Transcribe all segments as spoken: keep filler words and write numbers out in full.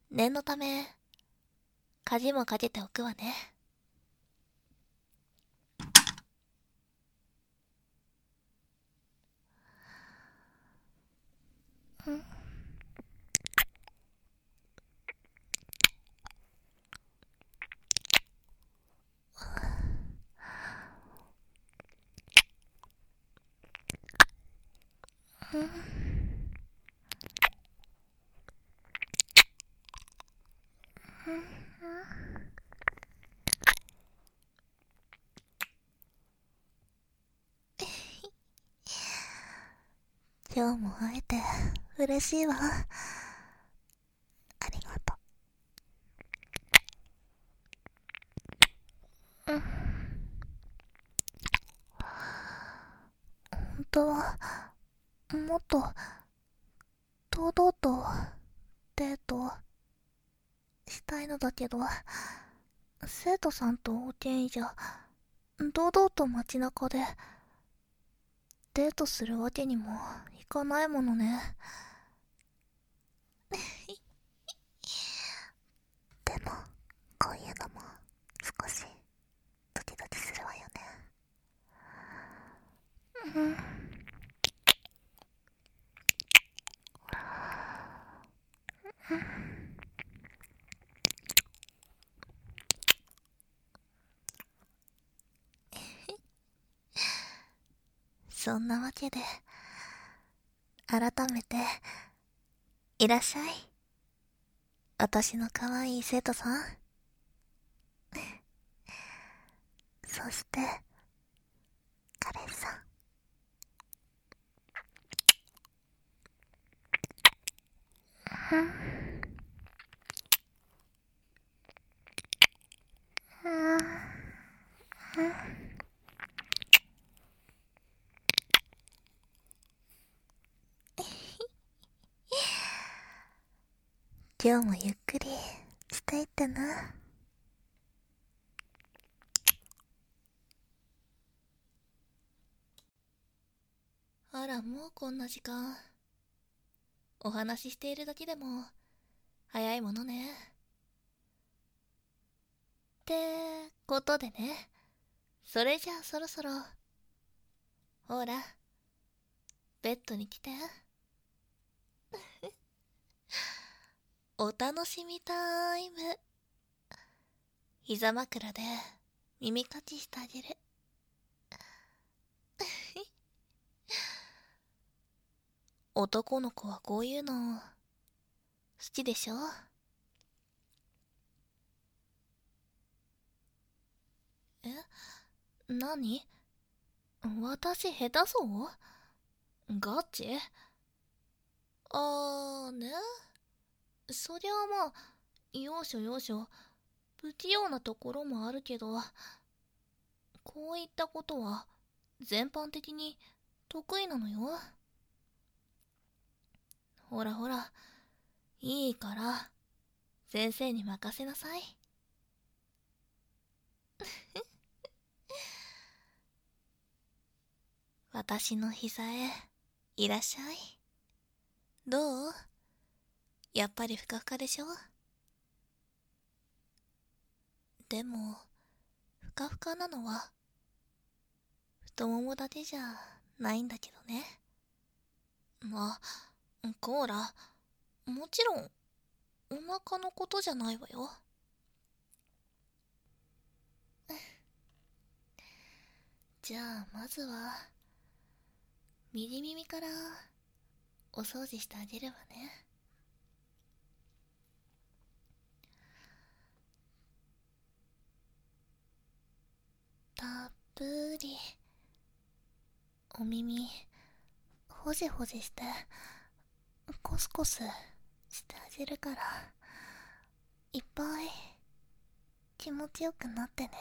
念のため、鍵もかけておくわね。ん今日も会えて嬉しいわ。ありがとう。うん。本当は、もっと、堂々と、デート、したいのだけど、生徒さんとおけんいじゃ、堂々と街中で、デートするわけにもいかないものね。でも、こういうのも、少し、ドキドキするわよね。うん。そんなわけで、改めて、いらっしゃい。私の可愛い生徒さん。そして、彼氏さん。今日もゆっくりしていってな。あら、もうこんな時間。お話ししているだけでも早いものね。ってことでね。それじゃあそろそろ。ほら、ベッドに来て。お楽しみタイム。膝枕で耳かきしてあげる。男の子はこういうの好きでしょ？え？何？私下手そう？ガチ？あーね。そりゃあまあ、要所要所、不器用なところもあるけど、こういったことは全般的に得意なのよ。ほらほら、いいから、先生に任せなさい。私の膝へ、いらっしゃい。どう？やっぱりふかふかでしょ？でも、ふかふかなのは、太ももだけじゃないんだけどね。まあ、コーラ、もちろん、お腹のことじゃないわよ。じゃあ、まずは、右耳から、お掃除してあげるわね。たっぷり、お耳、ほじほじして、コスコスしてあげるから、いっぱい気持ちよくなってね。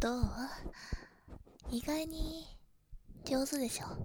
どう？意外に上手でしょ。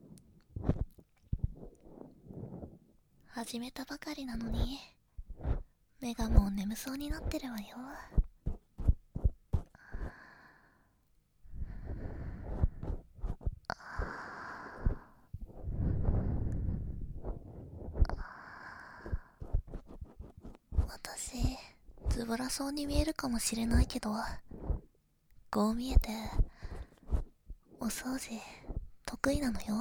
始めたばかりなのに目がもう眠そうになってるわよ。私ズボラそうに見えるかもしれないけど、こう見えてお掃除得意なのよ。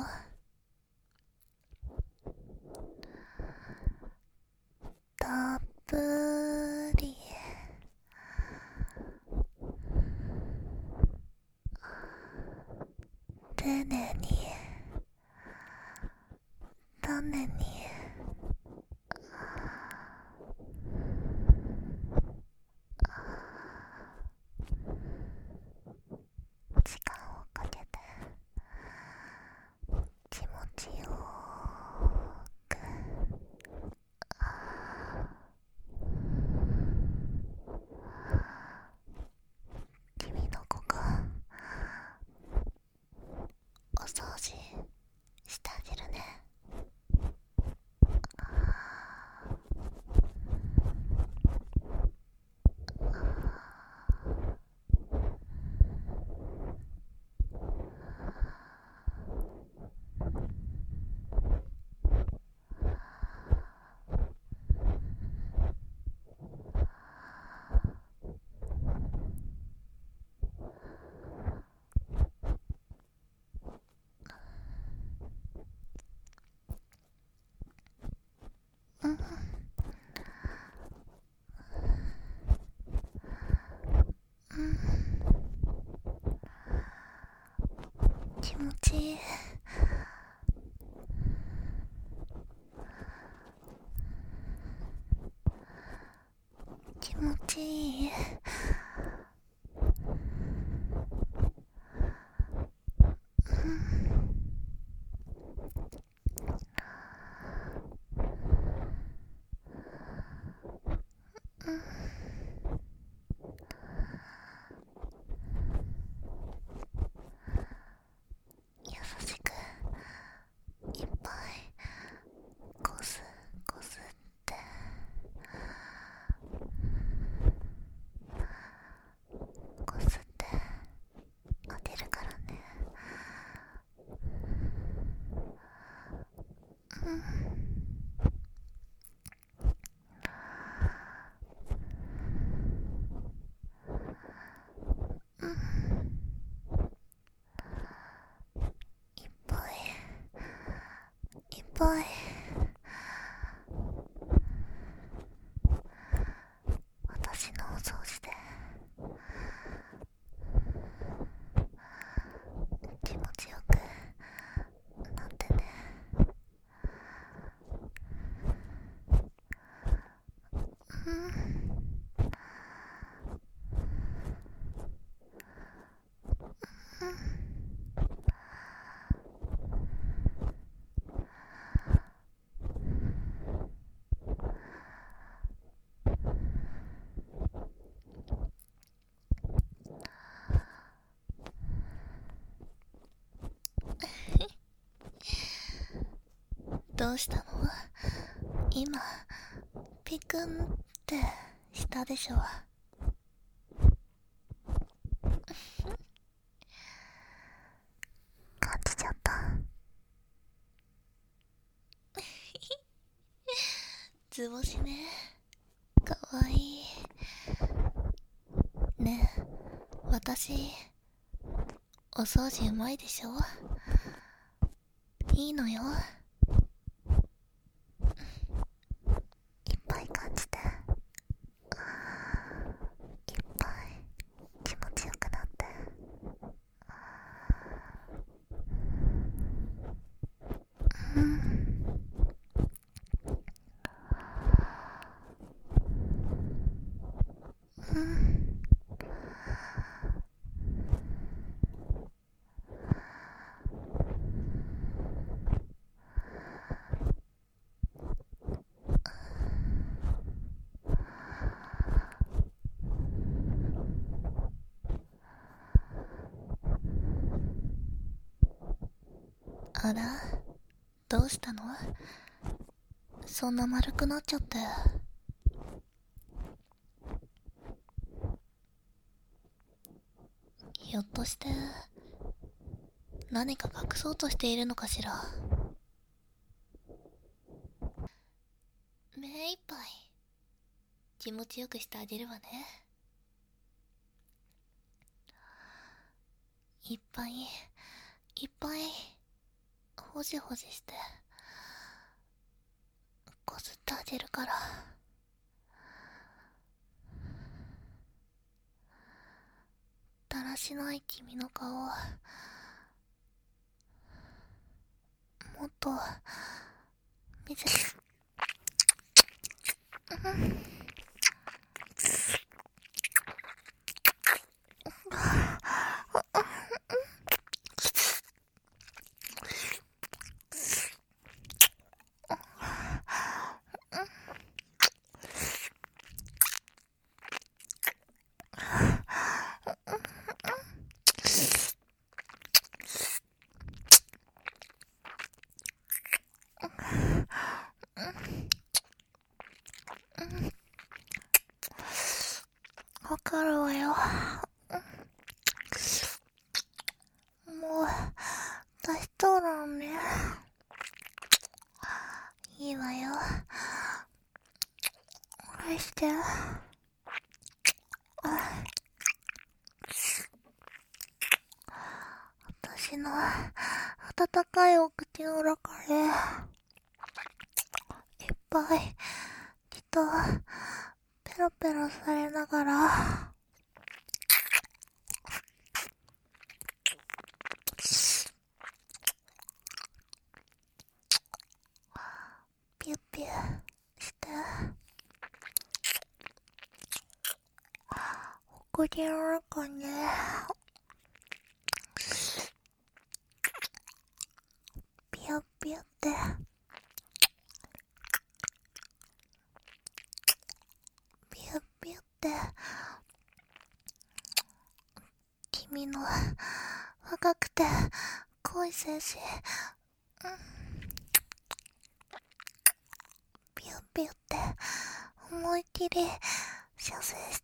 たっぷり丁寧に丹念に時間をかけて気持ちよく君の子がお掃除してあげるね。うんうん気持ちいい。気持ちいい。優しくいっぱいこすこすってこすってあげるからね。うんうんいっぱいいっぱい私のお掃除で気持ちよくなってね。うんどうしたの？今ピクンってしたでしょ。感じちゃった。図星ね、かわいいね。え私お掃除うまいでしょ。いいのよ。いっぱい感じていっぱい気持ちよくなって。うんうんあら、どうしたの？そんな丸くなっちゃって。ひょっとして何か隠そうとしているのかしら。目いっぱい気持ちよくしてあげるわね。いっぱいいっぱいほじほじしてこすってあげるから。だらしない君の顔もっと見せて。わかるわよ。もう出しとるんね。いいわよ。返して。私の温かいお口の中でいっぱいきっとペロペロされながらピュッピュしてお口の中にピュッピュッってピュッピュッって君の若くて濃い精子、うん、ピュッピュッって思いっきり射精して、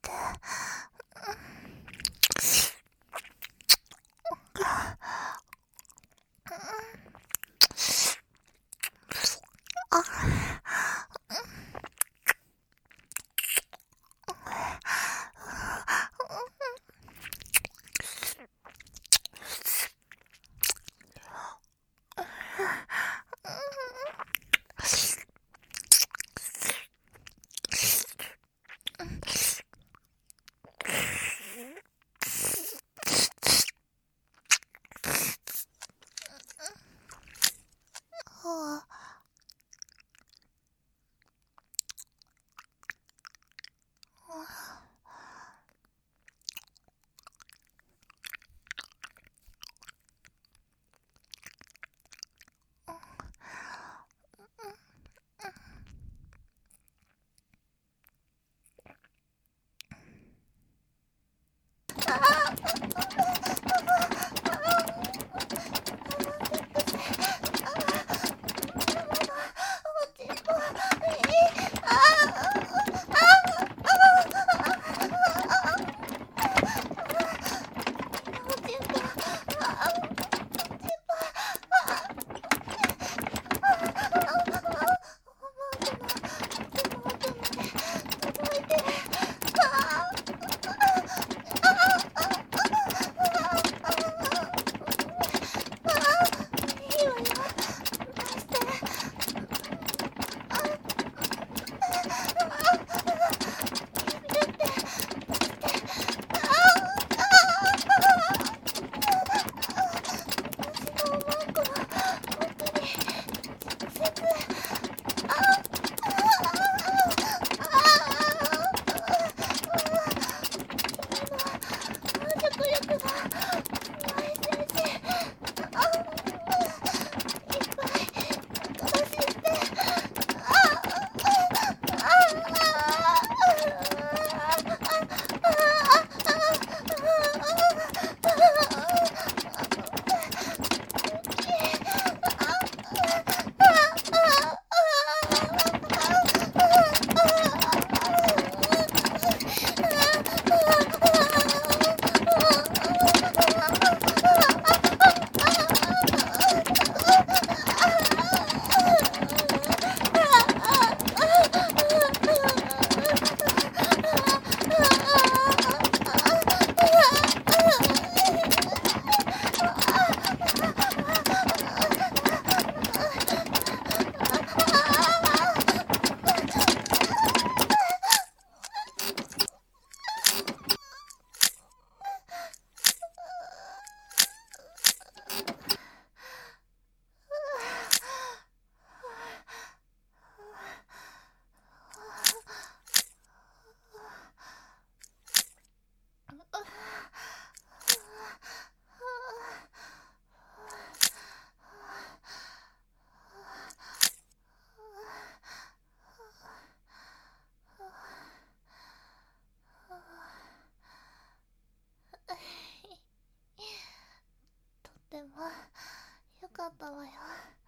ったわよ。